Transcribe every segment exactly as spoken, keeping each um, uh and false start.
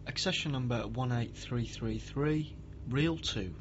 Accession number one eight three three three, Reel two.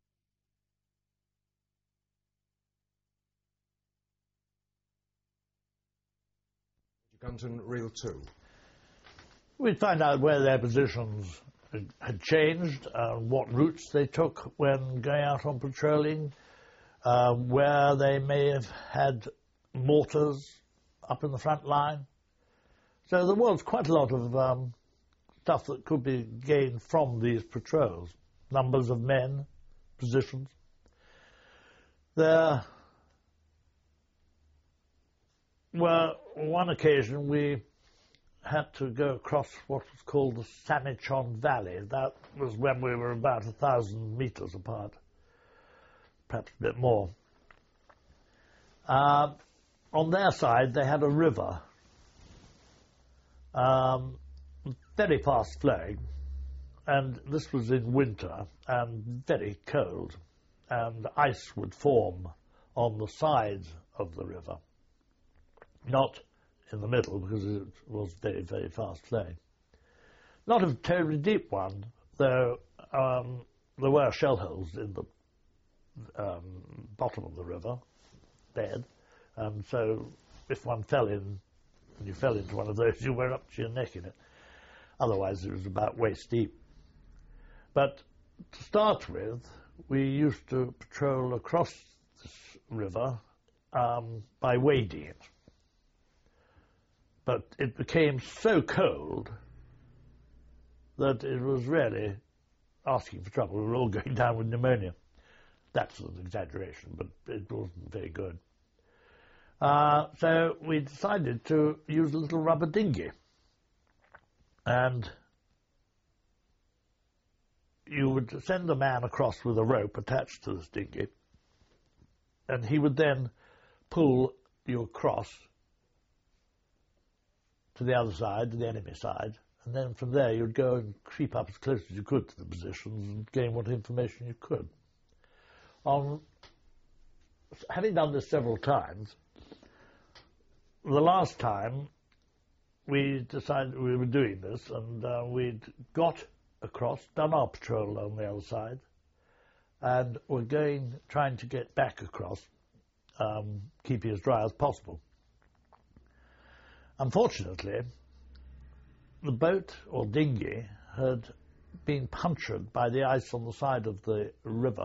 Gunton, Reel two. We'd find out where their positions had changed, uh, what routes they took when going out on patrolling, uh, where they may have had mortars up in the front line. So there was quite a lot of um, stuff that could be gained from these patrols. Numbers of men, positions. There were, on one occasion, we had to go across what was called the Sanichon Valley. That was when we were about a thousand metres apart, perhaps a bit more. Uh, on their side, they had a river, um, very fast flowing, and this was in winter and very cold, and ice would form on the sides of the river, not in the middle because it was very, very fast flowing. Not a terribly deep one, though um, there were shell holes in the um, bottom of the river bed, and so if one fell in, and you fell into one of those, you were up to your neck in it. Otherwise, it was about waist deep. But to start with, we used to patrol across this river um, by wading it. But it became so cold that it was really asking for trouble. We were all going down with pneumonia. That's an exaggeration, but it wasn't very good. Uh, so we decided to use a little rubber dinghy. And you would send a man across with a rope attached to this dinghy, and he would then pull you across to the other side, to the enemy side, and then from there you'd go and creep up as close as you could to the positions and gain what information you could. On having done this several times, the last time we decided we were doing this, and uh, we'd got across, done our patrol on the other side, and were going, trying to get back across, um, keeping as dry as possible. Unfortunately, the boat or dinghy had been punctured by the ice on the side of the river,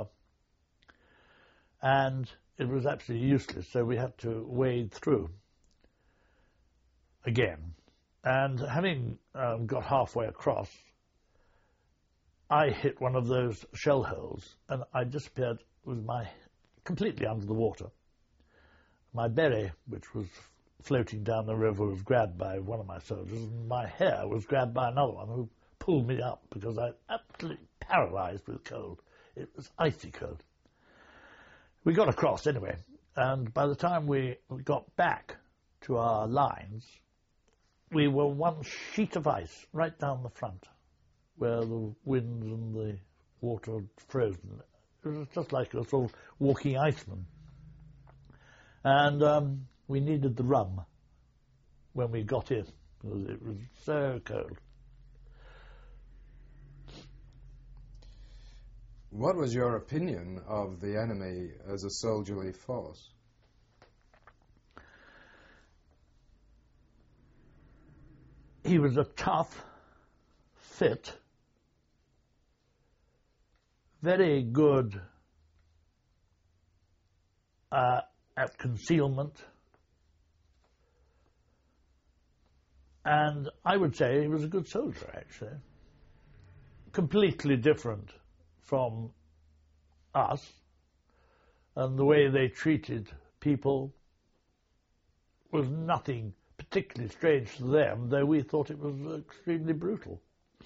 and it was absolutely useless, so we had to wade through again. And having um, got halfway across, I hit one of those shell holes, and I disappeared with my completely under the water. My berry, which was floating down the river, was grabbed by one of my soldiers, and my hair was grabbed by another one who pulled me up because I was absolutely paralysed with cold. It was icy cold. We got across anyway, and by the time we got back to our lines, we were one sheet of ice right down the front, where the wind and the water had frozen. It was just like a sort of walking iceman. And um, we needed the rum when we got in, because it was so cold. What was your opinion of the enemy as a soldierly force? He was a tough, fit, very good uh, at concealment, and I would say he was a good soldier, actually. Completely different from us, and the way they treated people was nothing particularly strange to them, though we thought it was extremely brutal.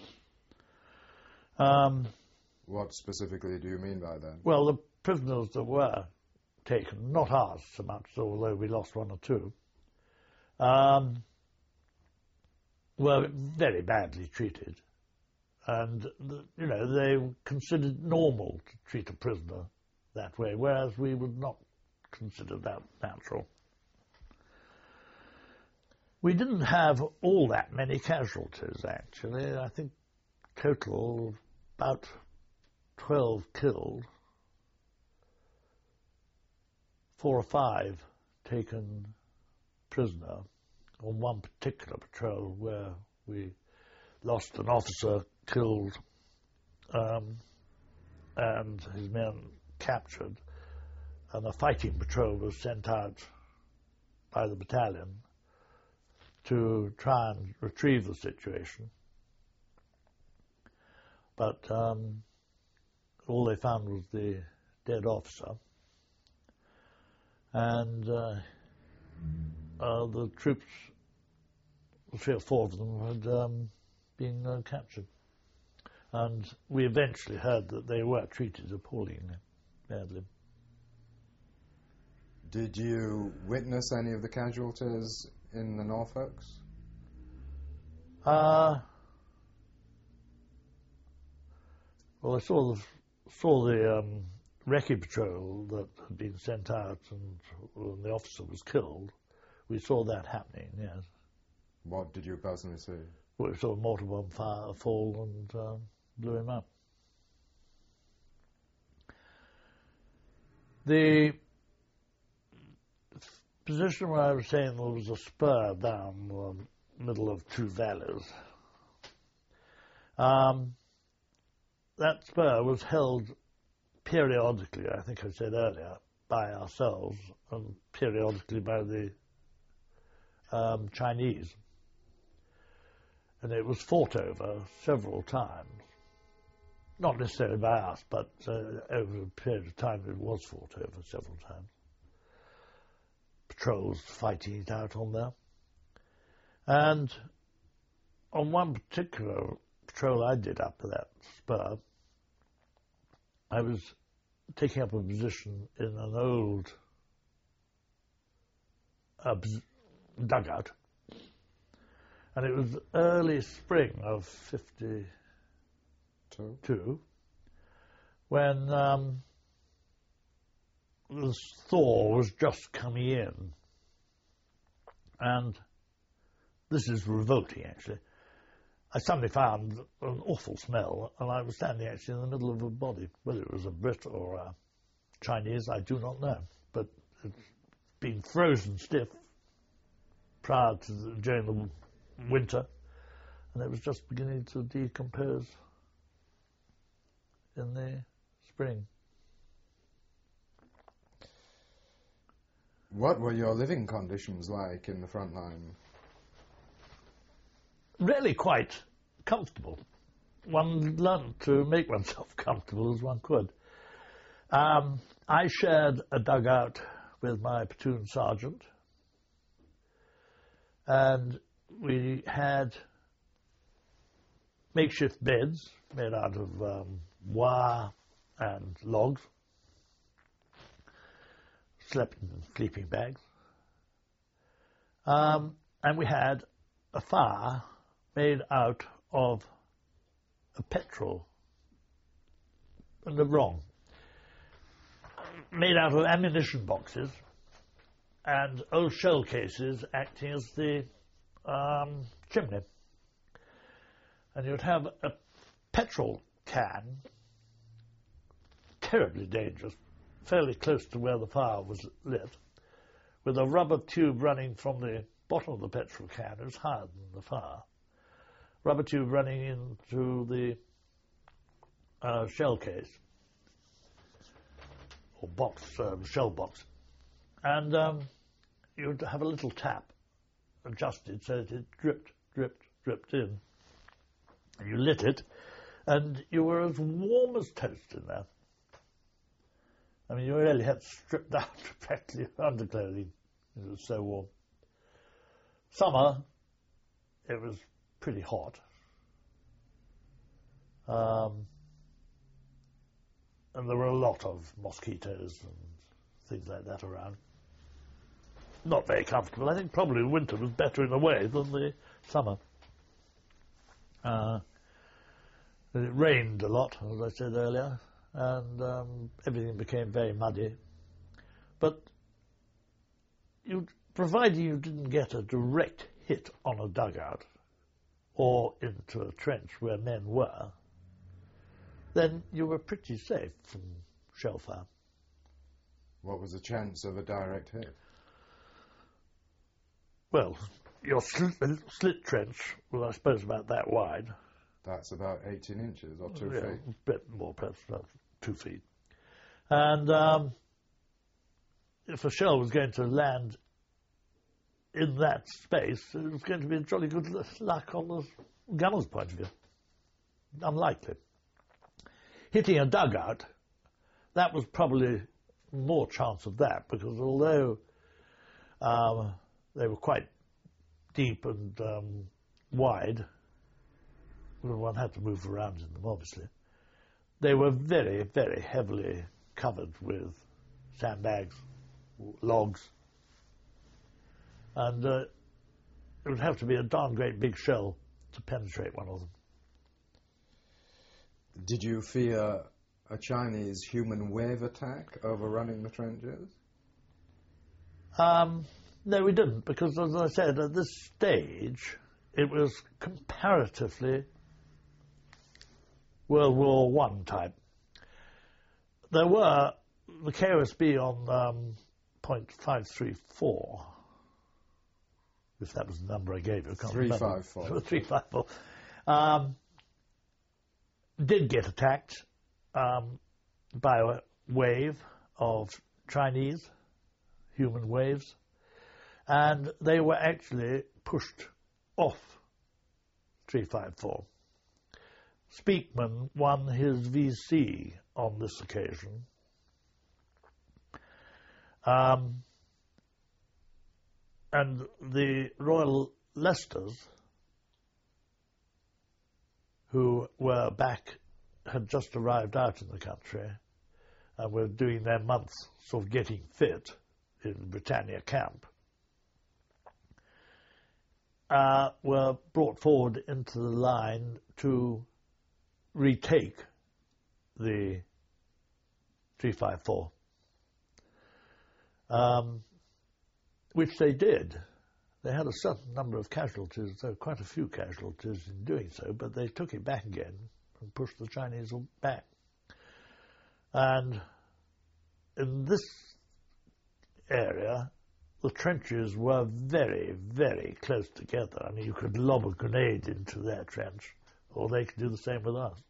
Um, what specifically do you mean by that? Well, the prisoners that were taken, not ours so much, although we lost one or two, um, were very badly treated. And, you know, they were considered normal to treat a prisoner that way, whereas we would not consider that natural. We didn't have all that many casualties, actually. I think total of about twelve killed, four or five taken prisoner on one particular patrol where we lost an officer killed um, and his men captured, and a fighting patrol was sent out by the battalion to try and retrieve the situation. But um, all they found was the dead officer, and uh, uh, the troops, three or four of them, had um, been uh, captured. And we eventually heard that they were treated appallingly badly. Did you witness any of the casualties in the Norfolks? Uh, well, I saw the, saw the um, recce patrol that had been sent out, and when the officer was killed. We saw that happening, yes. What did you personally see? We saw a mortar bomb fire fall and uh, blew him up. The position where I was saying there was a spur down the middle of two valleys, um, that spur was held periodically, I think I said earlier, by ourselves and periodically by the um, Chinese. And it was fought over several times. Not necessarily by us, but uh, over a period of time it was fought over several times. Patrols fighting it out on there. And on one particular patrol I did up to that spur, I was taking up a position in an old uh, dugout, and it was early spring of fifty-two, when um, the thaw was just coming in. And this is revolting, actually. I suddenly found an awful smell, and I was standing actually in the middle of a body. Whether it was a Brit or a Chinese, I do not know, but it's been frozen stiff prior to the, during the winter, and it was just beginning to decompose in the spring. What were your living conditions like in the front line? Really quite comfortable. One learned to make oneself comfortable as one could. Um, I shared a dugout with my platoon sergeant, and we had makeshift beds made out of um, wire and logs, slept in sleeping bags, um, and we had a fire made out of a petrol, and they're wrong, made out of ammunition boxes and old shell cases acting as the um, chimney. And you'd have a petrol can, terribly dangerous, fairly close to where the fire was lit, with a rubber tube running from the bottom of the petrol can. It was higher than the fire. Rubber tube running into the uh, shell case, or box, uh, shell box. And um, you'd have a little tap adjusted so that it dripped, dripped, dripped in. And you lit it, and you were as warm as toast in there. I mean, you really had stripped out practically underclothing. It was so warm. Summer, it was pretty hot. Um, and there were a lot of mosquitoes and things like that around. Not very comfortable. I think probably winter was better in a way than the summer. Uh, it rained a lot, as I said earlier, and um, everything became very muddy. But you, provided you didn't get a direct hit on a dugout, or into a trench where men were, then you were pretty safe from shell fire. What was the chance of a direct hit? Well, your slit, slit trench was, I suppose, about that wide. That's about eighteen inches or two yeah, feet. A bit more, perhaps about two feet. And um, if a shell was going to land in that space, it was going to be jolly good luck on the gunner's point of view. Unlikely. Hitting a dugout, that was probably more chance of that, because although um, they were quite deep and um, wide, well, one had to move around in them, obviously, they were very, very heavily covered with sandbags, logs, and uh, it would have to be a darn great big shell to penetrate one of them. Did you fear a Chinese human wave attack overrunning the trenches? Um, no, we didn't, because, as I said, at this stage, it was comparatively World War One type. There were the K O S B on um, point five three four, if that was the number I gave you. I can't three remember. five four. three five four. Um, did get attacked um, by a wave of Chinese human waves, and they were actually pushed off three five four. Speakman won his V C on this occasion. Um, and the Royal Leicesters, who were back, had just arrived out in the country and were doing their months sort of getting fit in Britannia camp, uh, were brought forward into the line to retake the three five four, um, which they did. They had a certain number of casualties, though quite a few casualties in doing so, but they took it back again and pushed the Chinese back. And in this area, the trenches were very, very close together. I mean, you could lob a grenade into their trench, or they could do the same with us.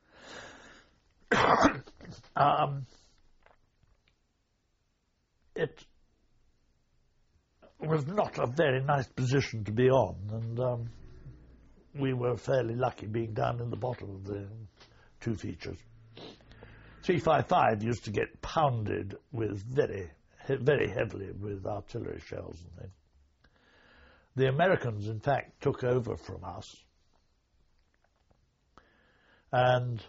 um, it was not a very nice position to be on, and um, we were fairly lucky being down in the bottom of the two features. three five five used to get pounded with very, very heavily with artillery shells and things. The Americans, in fact, took over from us, and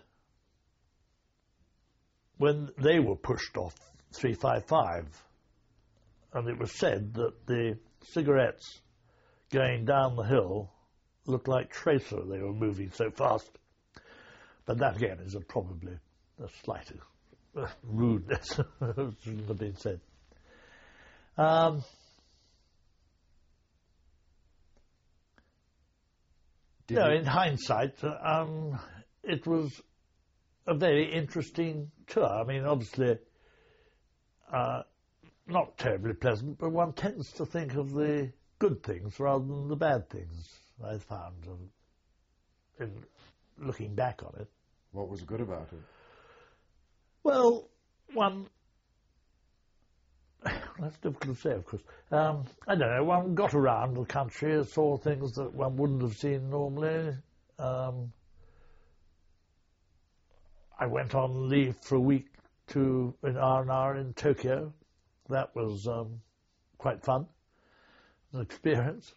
when they were pushed off three five five, and it was said that the cigarettes going down the hill looked like tracer, they were moving so fast. But that, again, is a probably a slight uh, rudeness, shouldn't have been said. Um, you know, in hindsight, um, it was a very interesting tour. I mean, obviously, uh, not terribly pleasant, but one tends to think of the good things rather than the bad things, I found, um, in looking back on it. What was good about it? Well, one... That's difficult to say, of course. Um, I don't know, one got around the country and saw things that one wouldn't have seen normally. Um, I went on leave for a week to an R and R in Tokyo. That was um, quite fun, an experience.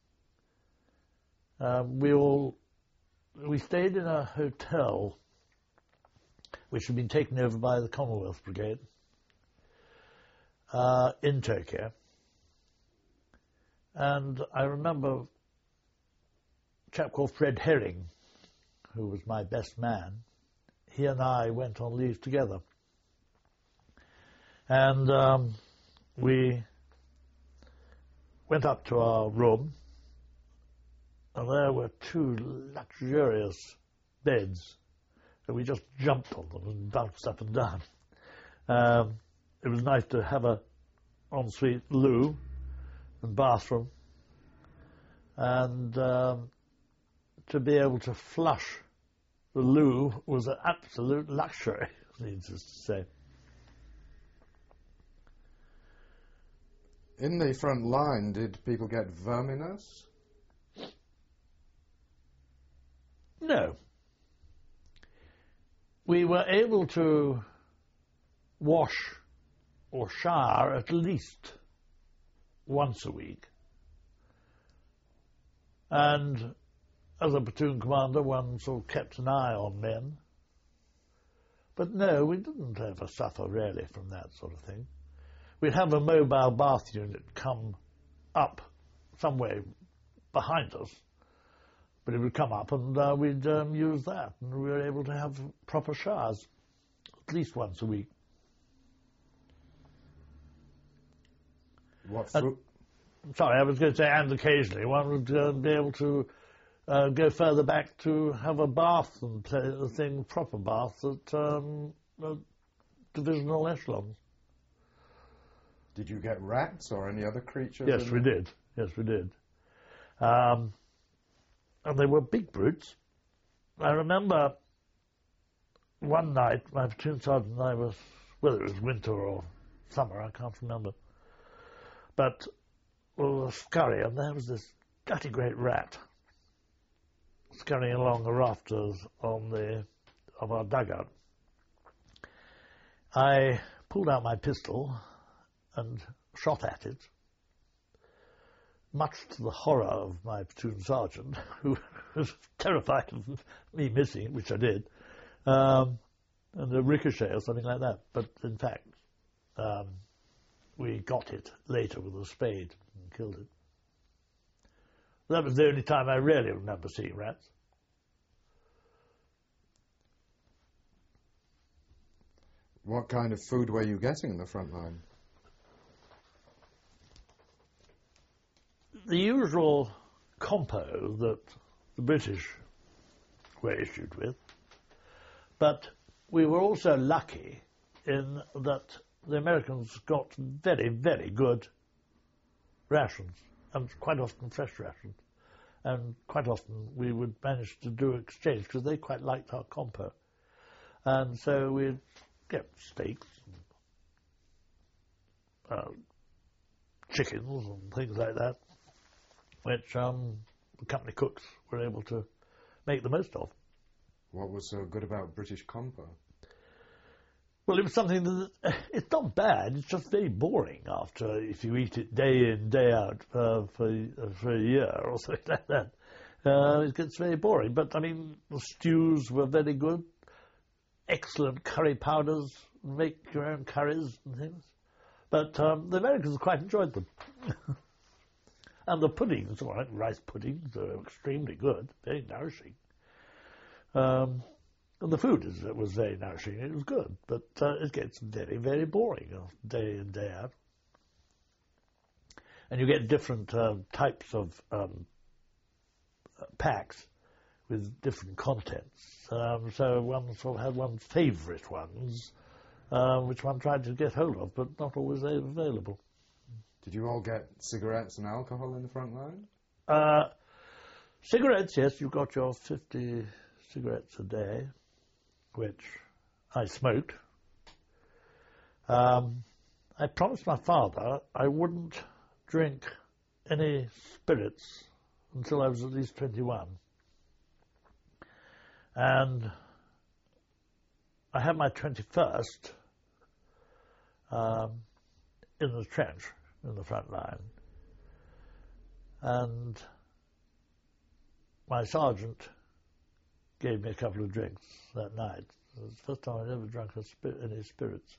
Um, we all, we stayed in a hotel which had been taken over by the Commonwealth Brigade uh, in Tokyo. And I remember a chap called Fred Herring, who was my best man. He and I went on leave together. And um, we went up to our room, and there were two luxurious beds, and we just jumped on them and bounced up and down. Um, it was nice to have a ensuite loo and bathroom, and um, to be able to flush the loo was an absolute luxury, needless to say. In the front line, did people get verminous? No. We were able to wash or shower at least once a week. And as a platoon commander, one sort of kept an eye on men. But no, we didn't ever suffer really from that sort of thing. We'd have a mobile bath unit come up some way behind us, but it would come up and uh, we'd um, use that, and we were able to have proper showers at least once a week. What And, food? sorry, I was going to say, and occasionally one would uh, be able to uh, go further back to have a bath and play a thing, proper bath at um, uh, divisional echelons. Did you get rats or any other creatures? Yes, in we there? did. Yes, we did. Um, and they were big brutes. I remember one night, my platoon sergeant and I was, whether it was winter or summer, I can't remember, but we were scurrying, and there was this gutty great rat scurrying along the rafters on the of our dugout. I pulled out my pistol and shot at it, much to the horror of my platoon sergeant, who was terrified of me missing, which I did, um, and a ricochet or something like that. But in fact, um, we got it later with a spade and killed it. That was the only time I really remember seeing rats. What kind of food were you getting in the front line? The usual compo that the British were issued with, but we were also lucky in that the Americans got very, very good rations, and quite often fresh rations, and quite often we would manage to do exchange because they quite liked our compo, and so we'd get steaks, and, uh, chickens and things like that, which um, the company cooks were able to make the most of. What was so good about British compo? Well, it was something that, uh, it's not bad, it's just very boring after, if you eat it day in, day out uh, for, uh, for a year or something like that. Uh, it gets very boring, but I mean, the stews were very good, excellent curry powders, make your own curries and things. But um, the Americans quite enjoyed them. And the puddings, well, rice puddings, are extremely good, very nourishing. Um, and the food is, it was very nourishing, it was good, but uh, it gets very, very boring uh, day in, day out. And you get different uh, types of um, packs with different contents. Um, so one sort of had one's favourite ones, uh, which one tried to get hold of, but not always available. Did you all get cigarettes and alcohol in the front line? Uh, cigarettes, yes, you got your fifty cigarettes a day, which I smoked. Um, I promised my father I wouldn't drink any spirits until I was at least twenty-one. And I had my twenty-first um, in the trench, in the front line. And my sergeant gave me a couple of drinks that night. It was the first time I'd ever drunk a spir- any spirits.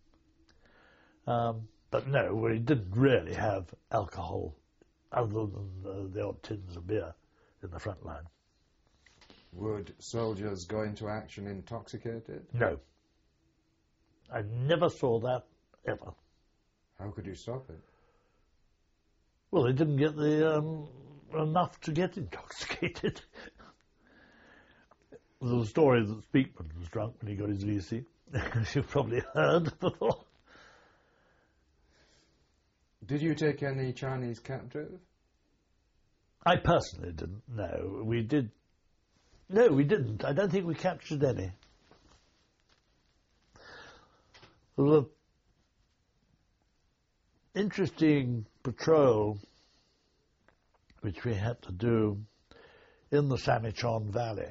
Um, but no, we didn't really have alcohol other than uh, the odd tins of beer in the front line. Would soldiers go into action intoxicated? No. I never saw that, ever. How could you stop it? Well, they didn't get the um, enough to get intoxicated. There's a story that Speakman was drunk when he got his V C. You've probably heard before. Did you take any Chinese captive? I personally didn't, no. We did... No, we didn't. I don't think we captured any. There was an interesting patrol which we had to do in the Samichon Valley.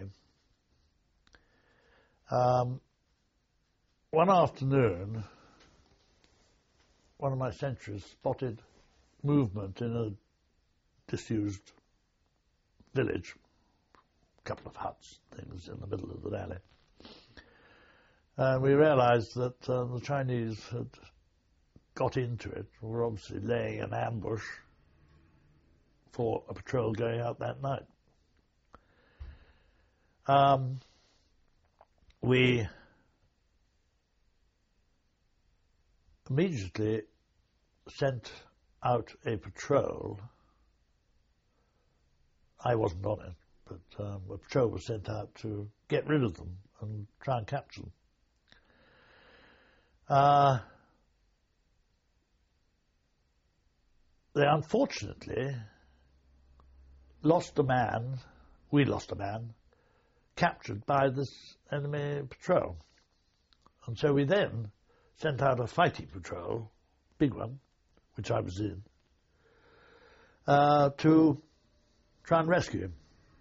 Um, one afternoon, one of my sentries spotted movement in a disused village, a couple of huts, things in the middle of the valley. And we realized that uh, the Chinese had got into it, were obviously laying an ambush for a patrol going out that night. Um, we immediately sent out a patrol. I wasn't on it, but um, a patrol was sent out to get rid of them and try and capture them. Uh, they unfortunately lost a man, we lost a man, captured by this enemy patrol. And so we then sent out a fighting patrol, big one, which I was in, uh, to try and rescue him.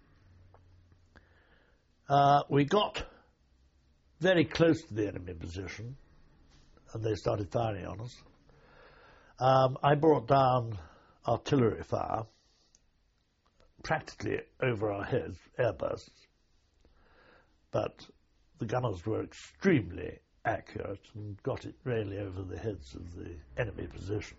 Uh, we got very close to the enemy position, and they started firing on us. Um, I brought down artillery fire, practically over our heads, airbursts, but the gunners were extremely accurate and got it really over the heads of the enemy position.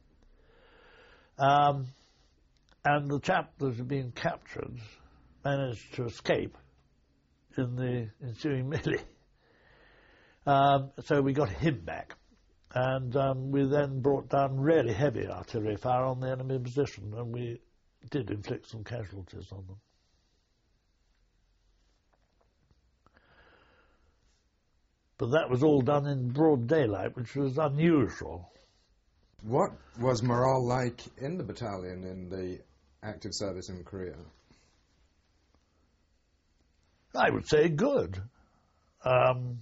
Um, and the chap that had been captured managed to escape in the ensuing melee. Um, so we got him back, and um, we then brought down really heavy artillery fire on the enemy position, and we did inflict some casualties on them. But that was all done in broad daylight, which was unusual. What was morale like in the battalion in the active service in Korea? I would say good. Um,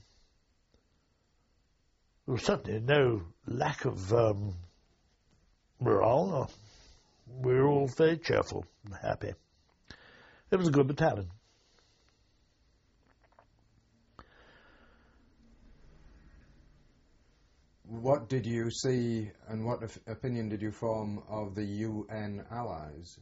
there was certainly no lack of um, morale. We were all very cheerful and happy. It was a good battalion. What did you see and what op- opinion did you form of the U N allies?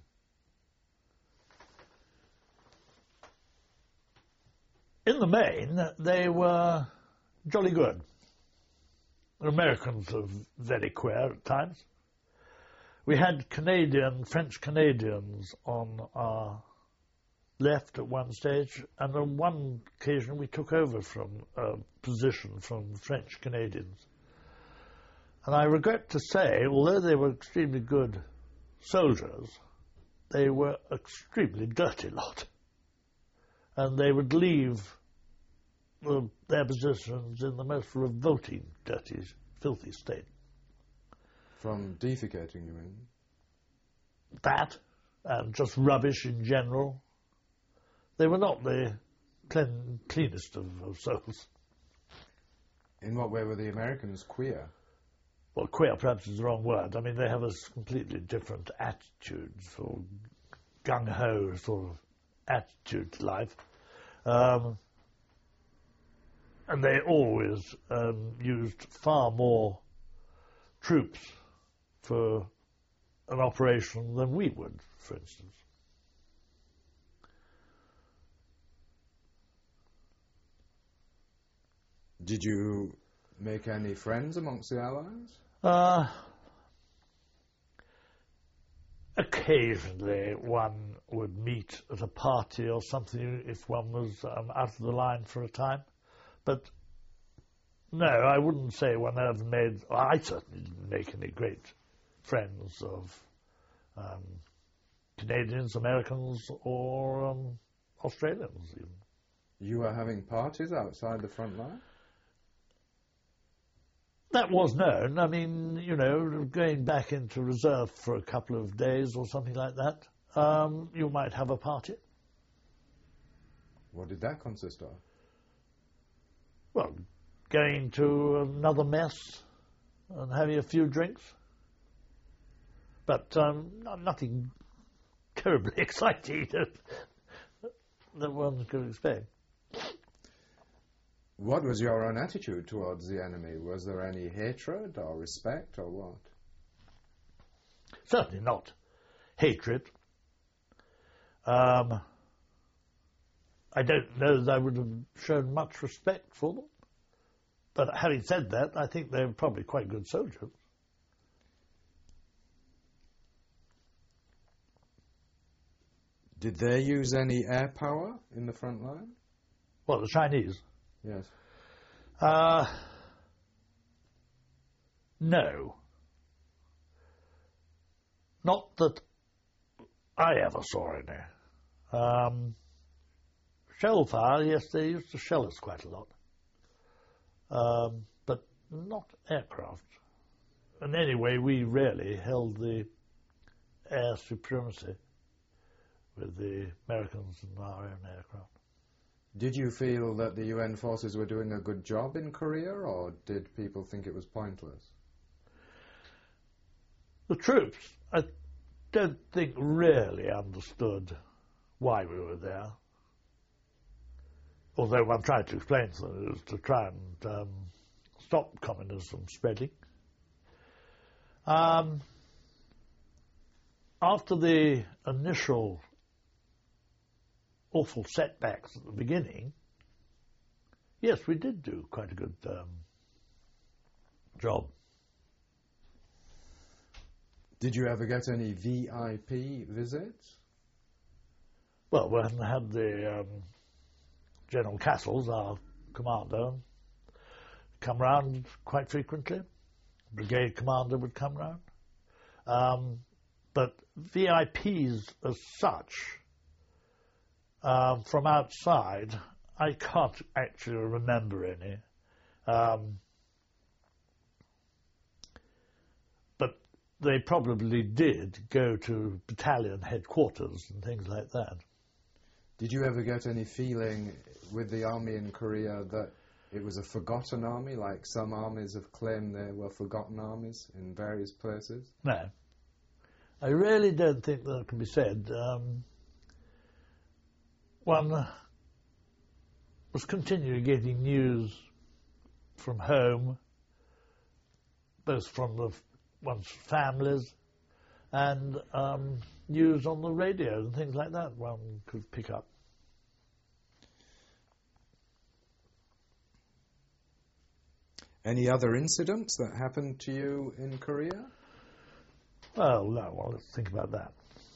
In the main, they were jolly good. The Americans are very queer at times. We had Canadian, French Canadians on our left at one stage, and on one occasion we took over from a position from French Canadians. And I regret to say, although they were extremely good soldiers, they were extremely dirty lot. And they would leave the, their positions in the most revolting, dirty, filthy state. From defecating, you mean? That, and just rubbish in general. They were not the clean, cleanest of, of souls. In what way were the Americans queer? Well, queer perhaps is the wrong word. I mean, they have a completely different attitude, sort of gung-ho sort of attitude to life. Um, and they always um, used far more troops for an operation than we would, for instance. Did you make any friends amongst the allies? Uh, occasionally one would meet at a party or something if one was um, out of the line for a time. But no, I wouldn't say one ever made, well, I certainly didn't make any great friends of um, Canadians, Americans, or um, Australians even. You were having parties outside the front line? That was known. I mean, you know, going back into reserve for a couple of days or something like that, um, you might have a party. What did that consist of? Well, going to another mess and having a few drinks. But um, not, nothing terribly exciting that, that one could expect. What was your own attitude towards the enemy? Was there any hatred or respect or what? Certainly not hatred. Um, I don't know that I would have shown much respect for them. But having said that, I think they were probably quite good soldiers. Did they use any air power in the front line? Well, the Chinese? Yes. Uh, no. Not that I ever saw any. Um, shell fire, yes, they used to shell us quite a lot. Um, but not aircraft. And anyway, we rarely held the air supremacy with the Americans and our own aircraft. Did you feel that the U N forces were doing a good job in Korea, or did people think it was pointless? The troops, I don't think, really understood why we were there. Although one tried to explain to them it was to try and um, stop communism spreading. Um, after the initial awful setbacks at the beginning, yes, we did do quite a good um, job. Did you ever get any V I P visits? Well, when I had the um, General Castles, our commander, come round quite frequently. Brigade commander would come round. Um, but V I Ps as such, Um, from outside, I can't actually remember any. Um, but they probably did go to battalion headquarters and things like that. Did you ever get any feeling with the army in Korea that it was a forgotten army, like some armies have claimed they were forgotten armies in various places? No. I really don't think that can be said. Um, One was continually getting news from home, both from the, one's families and um, news on the radio and things like that one could pick up. Any other incidents that happened to you in Korea? Well, no, well, let's think about that.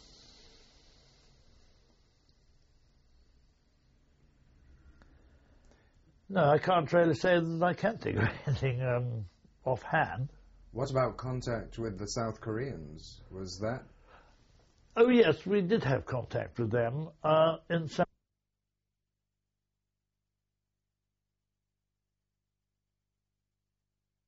No, I can't really say that I can think of anything um, offhand. What about contact with the South Koreans? Was that? Oh, yes, we did have contact with them uh, in South